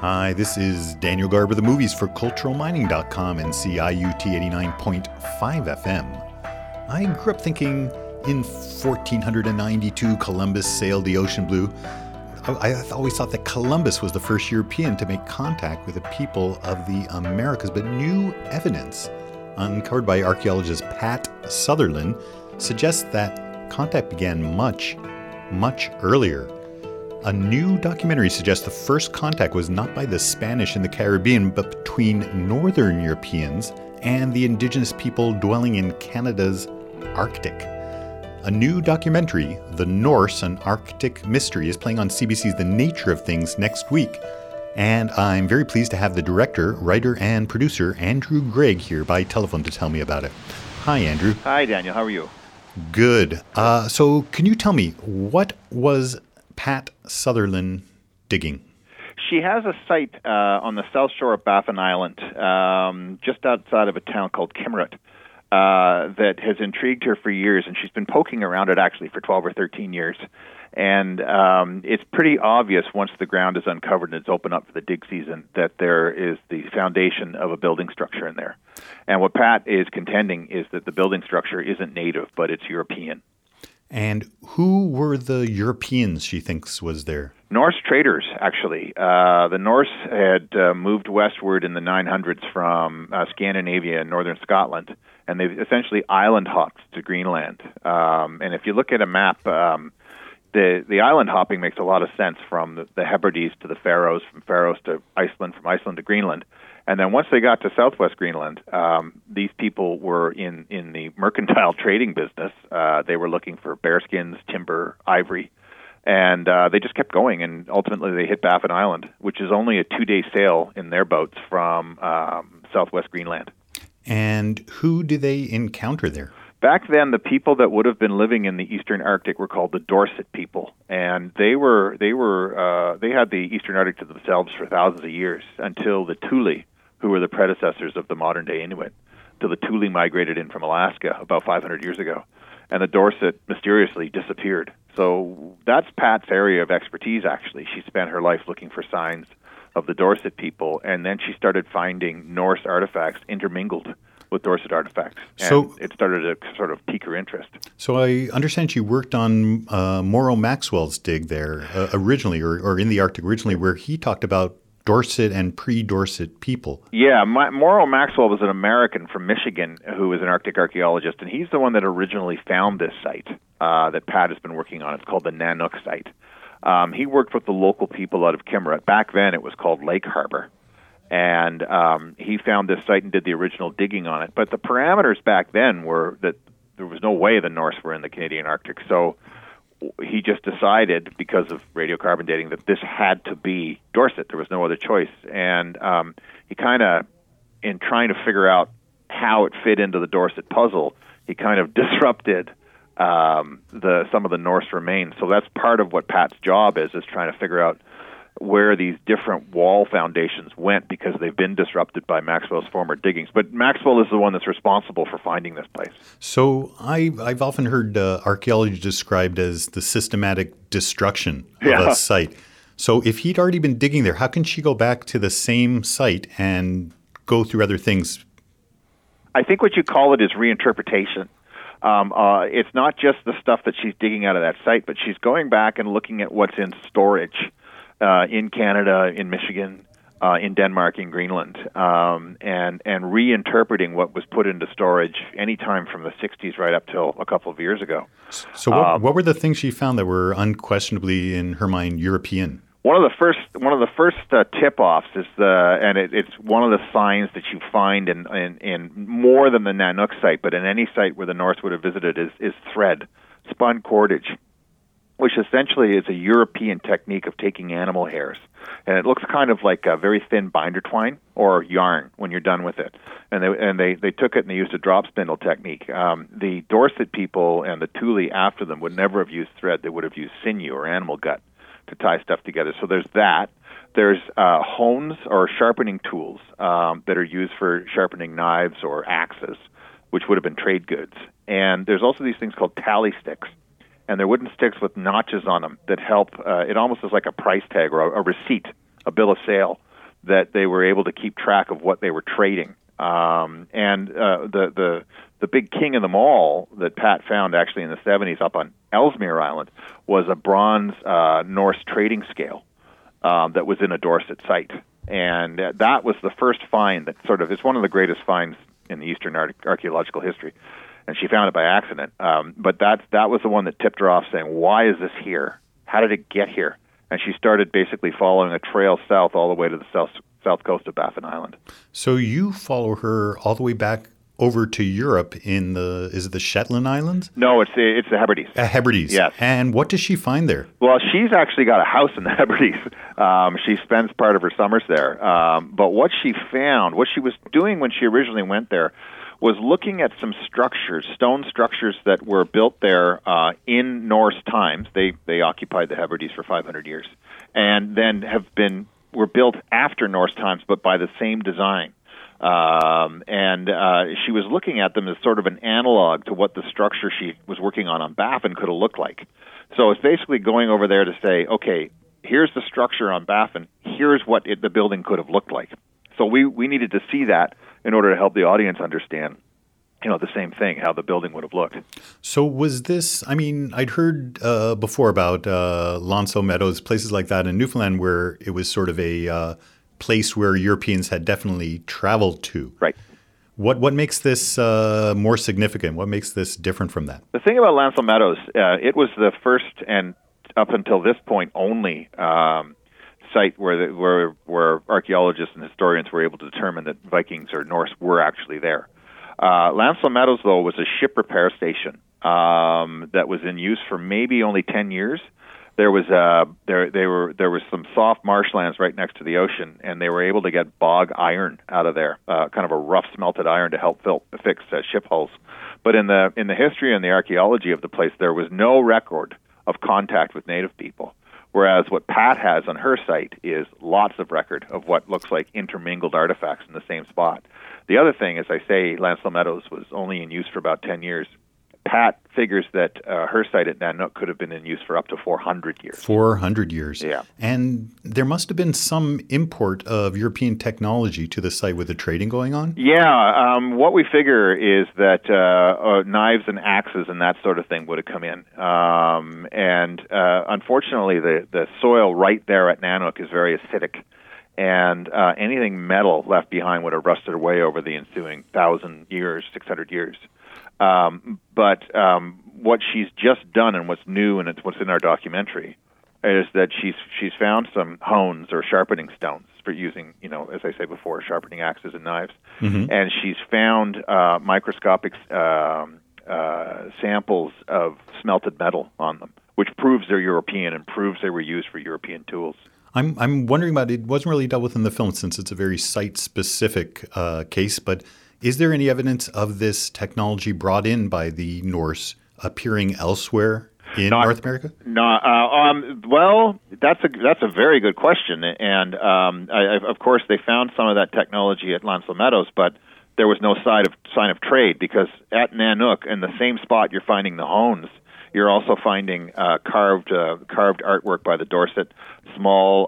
Hi, this is Daniel Garber, the movies for culturalmining.com and CIUT 89.5 FM. I grew up thinking in 1492 Columbus sailed the ocean blue. I always thought that Columbus was the first European to make contact with the people of the Americas, but new evidence uncovered by archaeologist Pat Sutherland suggests that contact began much earlier. A new documentary suggests the first contact was not by the Spanish in the Caribbean, but between Northern Europeans and the indigenous people dwelling in Canada's Arctic. A new documentary, The Norse, an Arctic Mystery, is playing on CBC's The Nature of Things next week. And I'm very pleased to have the director, writer, and producer, Andrew Greig, here by telephone to tell me about it. Hi, Andrew. Hi, Daniel. How are you? Good. So can you tell me, what was Pat Sutherland digging? She has a site on the south shore of Baffin Island, just outside of a town called Kimmerit, that has intrigued her for years, and she's been poking around it actually for 12 or 13 years. And it's pretty obvious once the ground is uncovered and it's open up for the dig season that there is the foundation of a building structure in there. And what Pat is contending is that the building structure isn't native, but it's European. And who were the Europeans she thinks was there? Norse traders, actually. The Norse had moved westward in the 900s from Scandinavia and northern Scotland, and they essentially island hopped to Greenland. And if you look at a map, the island hopping makes a lot of sense from the Hebrides to the Faroes, from Faroes to Iceland, from Iceland to Greenland. And then once they got to southwest Greenland, these people were in the mercantile trading business. They were looking for bearskins, timber, ivory, and they just kept going. And ultimately, they hit Baffin Island, which is only a 2-day sail in their boats from southwest Greenland. And who did they encounter there? Back then, the people that would have been living in the eastern Arctic were called the Dorset people, and they had the eastern Arctic to themselves for thousands of years until the Thule, who were the predecessors of the modern-day Inuit, till the Thule migrated in from Alaska about 500 years ago, and the Dorset mysteriously disappeared. So that's Pat's area of expertise, actually. She spent her life looking for signs of the Dorset people, and then she started finding Norse artifacts intermingled with Dorset artifacts, and so it started to sort of pique her interest. So I understand she worked on Morrow Maxwell's dig there originally, or in the Arctic originally, where he talked about Dorset and pre-Dorset people. Yeah, Morrow Maxwell was an American from Michigan who was an Arctic archaeologist, and he's the one that originally found this site that Pat has been working on. It's called the Nanook site. He worked with the local people out of Kimmerit. Back then it was called Lake Harbor. And he found this site and did the original digging on it. But the parameters back then were that there was no way the Norse were in the Canadian Arctic. So he just decided, because of radiocarbon dating, that this had to be Dorset. There was no other choice. And he kind of, in trying to figure out how it fit into the Dorset puzzle, he kind of disrupted some of the Norse remains. So that's part of what Pat's job is trying to figure out where these different wall foundations went, because they've been disrupted by Maxwell's former diggings. But Maxwell is the one that's responsible for finding this place. So I've often heard archaeology described as the systematic destruction of a site. So if he'd already been digging there, how can she go back to the same site and go through other things? I think what you call it is reinterpretation. It's not just the stuff that she's digging out of that site, but she's going back and looking at what's in storage in Canada, in Michigan, in Denmark, in Greenland, and reinterpreting what was put into storage anytime from the 60s right up till a couple of years ago. So what were the things she found that were unquestionably, in her mind, European? One of the first tip-offs is it's one of the signs that you find in more than the Nanook site, but in any site where the Norse would have visited, is thread, spun cordage, which essentially is a European technique of taking animal hairs. And it looks kind of like a very thin binder twine or yarn when you're done with it. And they took it and they used a drop spindle technique. The Dorset people and the Thule after them would never have used thread. They would have used sinew or animal gut to tie stuff together. So there's that. There's hones or sharpening tools that are used for sharpening knives or axes, which would have been trade goods. And there's also these things called tally sticks. And they're wooden sticks with notches on them that help. It almost is like a price tag or a receipt, a bill of sale that they were able to keep track of what they were trading. And the big king of them all that Pat found actually in the 70s up on Ellesmere Island was a bronze Norse trading scale that was in a Dorset site. And that was the first find that it's one of the greatest finds in the Eastern archaeological history. And she found it by accident. But that was the one that tipped her off saying, why is this here? How did it get here? And she started basically following a trail south all the way to the south coast of Baffin Island. So you follow her all the way back over to Europe is it the Shetland Islands? No, it's the Hebrides. Hebrides. Yes. And what does she find there? Well, she's actually got a house in the Hebrides. She spends part of her summers there. But what she found, what she was doing when she originally went there, was looking at some structures, stone structures that were built there in Norse times. They occupied the Hebrides for 500 years, and then were built after Norse times, but by the same design. She was looking at them as sort of an analog to what the structure she was working on Baffin could have looked like. So it's basically going over there to say, okay, here's the structure on Baffin. Here's what the building could have looked like. So we needed to see that in order to help the audience understand, the same thing, how the building would have looked. So was this, I'd heard before about L'Anse aux Meadows, places like that in Newfoundland where it was sort of a place where Europeans had definitely traveled to. Right. What makes this more significant? What makes this different from that? The thing about L'Anse aux Meadows, it was the first and up until this point only site where archaeologists and historians were able to determine that Vikings or Norse were actually there. L'Anse aux Meadows, though, was a ship repair station that was in use for maybe only 10 years. There was some soft marshlands right next to the ocean, and they were able to get bog iron out of there, kind of a rough smelted iron to help fix ship hulls. But in the history and the archaeology of the place, there was no record of contact with native people. Whereas what Pat has on her site is lots of record of what looks like intermingled artifacts in the same spot. The other thing, as I say, L'Anse aux Meadows was only in use for about 10 years. Pat figures that her site at Nanook could have been in use for up to 400 years. 400 years. Yeah. And there must have been some import of European technology to the site with the trading going on? Yeah. What we figure is that knives and axes and that sort of thing would have come in. Unfortunately, the soil right there at Nanook is very acidic. And anything metal left behind would have rusted away over the ensuing 1,000 years, 600 years. But what she's just done, and what's new, and it's what's in our documentary, is that she's found some hones or sharpening stones for using, as I said before, sharpening axes and knives, and she's found microscopic samples of smelted metal on them, which proves they're European and proves they were used for European tools. I'm wondering about it. It wasn't really dealt with in the film since it's a very site-specific case, but is there any evidence of this technology brought in by the Norse appearing elsewhere in North America? No. Well, that's a very good question, and of course they found some of that technology at L'Anse aux Meadows, but there was no sign of trade because at Nanook, in the same spot you're finding the hones, you're also finding carved artwork by the Dorset, small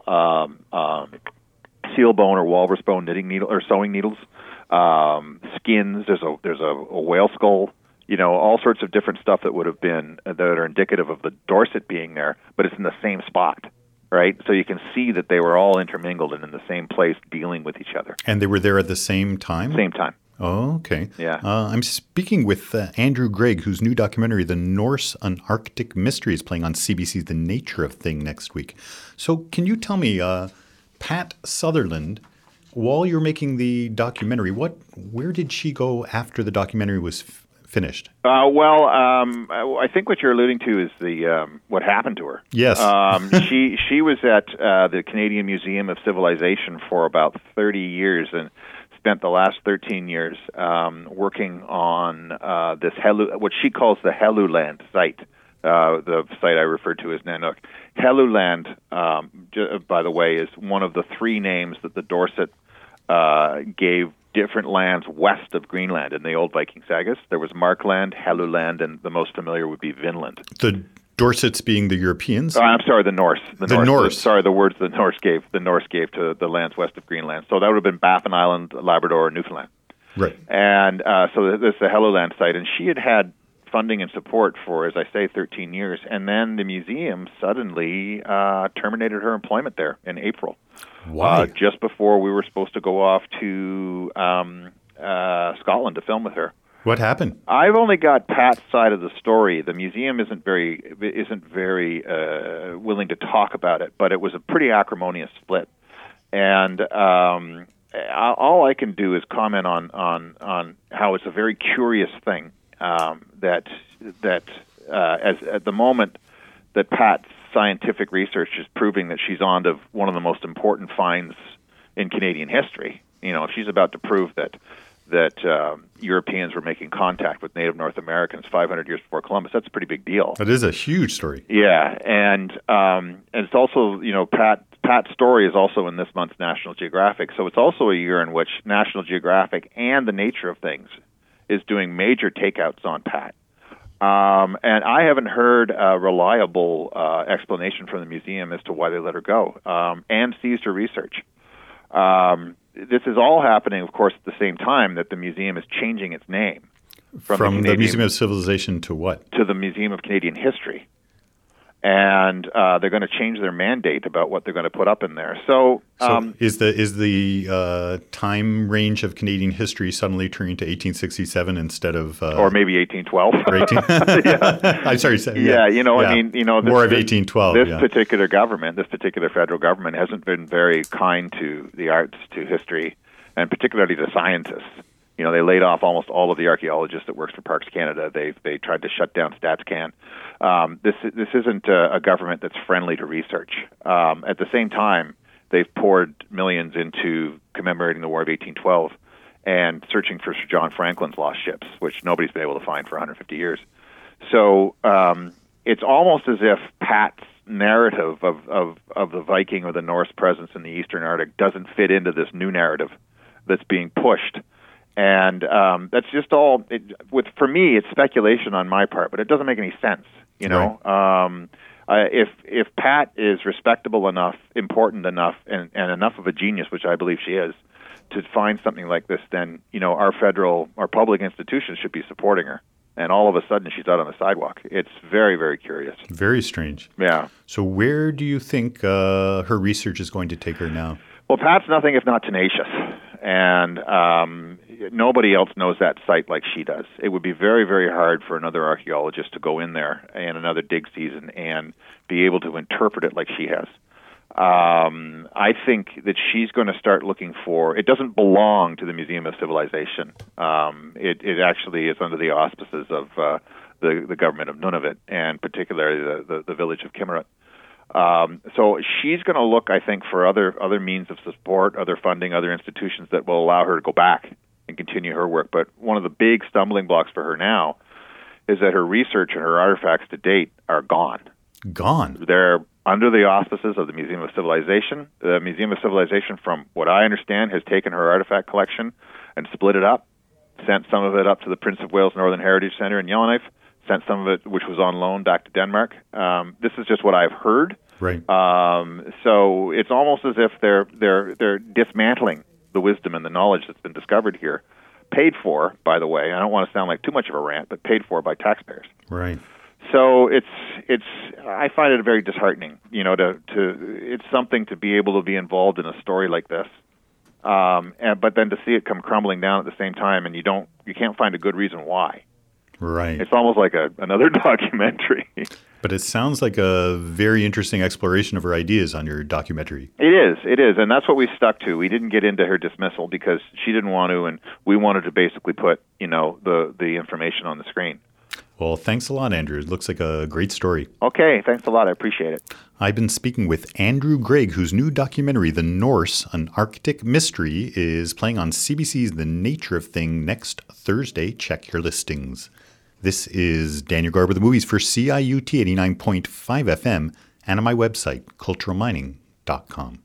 seal bone or walrus bone knitting needle or sewing needles. Skins. There's a whale skull. All sorts of different stuff that would have been that are indicative of the Dorset being there, but it's in the same spot, right? So you can see that they were all intermingled and in the same place, dealing with each other. And they were there at the same time. Same time. Oh, okay. Yeah. I'm speaking with Andrew Gregg, whose new documentary, The Norse: An Arctic Mystery, is playing on CBC's The Nature of Thing next week. So can you tell me, Pat Sutherland, while you're making the documentary, where did she go after the documentary was finished? I think what you're alluding to is the what happened to her. Yes. She was at the Canadian Museum of Civilization for about 30 years and spent the last 13 years working on this what she calls the Helluland site. The site I referred to as Nanook. Helluland, by the way, is one of the three names that the Dorset gave different lands west of Greenland in the old Viking sagas. There was Markland, Helluland, and the most familiar would be Vinland. Dorsets being the Europeans. I'm sorry, the Norse. The Norse. The words the Norse gave to the lands west of Greenland. So that would have been Baffin Island, Labrador, and Newfoundland. Right. And so this is the Helluland site, and she had funding and support for, as I say, 13 years. And then the museum suddenly terminated her employment there in April. Why? Just before we were supposed to go off to Scotland to film with her. What happened? I've only got Pat's side of the story. The museum isn't very willing to talk about it, but it was a pretty acrimonious split. And all I can do is comment on how it's a very curious thing that as at the moment that Pat's scientific research is proving that she's on to one of the most important finds in Canadian history. If she's about to prove that Europeans were making contact with Native North Americans 500 years before Columbus, that's a pretty big deal. That is a huge story. Yeah, and it's also, Pat's story is also in this month's National Geographic, so it's also a year in which National Geographic and the Nature of Things is doing major takeouts on Pat. And I haven't heard a reliable explanation from the museum as to why they let her go and seized her research. This is all happening, of course, at the same time that the museum is changing its name from the Museum of Civilization to what? To the Museum of Canadian History. And they're going to change their mandate about what they're going to put up in there. So is the time range of Canadian history suddenly turning to 1867 instead of or maybe 1812? Yeah. I'm sorry. Yeah, I mean, more of 1812. This particular government, this particular federal government, hasn't been very kind to the arts, to history, and particularly to scientists. They laid off almost all of the archaeologists that works for Parks Canada. They tried to shut down StatsCan. This isn't a government that's friendly to research. At the same time, they've poured millions into commemorating the War of 1812 and searching for Sir John Franklin's lost ships, which nobody's been able to find for 150 years. So it's almost as if Pat's narrative of the Viking or the Norse presence in the Eastern Arctic doesn't fit into this new narrative that's being pushed. And that's just all. For me, it's speculation on my part, but it doesn't make any sense. Right. If Pat is respectable enough, important enough, and enough of a genius, which I believe she is, to find something like this, then our public institutions should be supporting her. And all of a sudden, she's out on the sidewalk. It's very, very curious. Very strange. Yeah. So where do you think her research is going to take her now? Well, Pat's nothing if not tenacious. And nobody else knows that site like she does. It would be very, very hard for another archaeologist to go in there in another dig season and be able to interpret it like she has. I think that she's going to start looking for. It doesn't belong to the Museum of Civilization. It actually is under the auspices of the government of Nunavut, and particularly the village of Kimmerit. So she's going to look, I think, for other means of support, other funding, other institutions that will allow her to go back and continue her work. But one of the big stumbling blocks for her now is that her research and her artifacts to date are gone. Gone? They're under the auspices of the Museum of Civilization. The Museum of Civilization, from what I understand, has taken her artifact collection and split it up, sent some of it up to the Prince of Wales Northern Heritage Centre in Yellowknife, sent some of it, which was on loan, back to Denmark. This is just what I've heard. Right. So it's almost as if they're dismantling the wisdom and the knowledge that's been discovered here, paid for, by the way. I don't want to sound like too much of a rant, but paid for by taxpayers. Right. So I find it very disheartening. It's something to be able to be involved in a story like this, but then to see it come crumbling down at the same time, and you can't find a good reason why. Right. It's almost like another documentary. But it sounds like a very interesting exploration of her ideas on your documentary. It is, and that's what we stuck to. We didn't get into her dismissal because she didn't want to, and we wanted to basically put, the information on the screen. Well, thanks a lot, Andrew. It looks like a great story. Okay, thanks a lot. I appreciate it. I've been speaking with Andrew Greig, whose new documentary, The Norse, An Arctic Mystery, is playing on CBC's The Nature of Thing next Thursday. Check your listings. This is Daniel Garber, the movies for CIUT 89.5 FM, and on my website, culturalmining.com.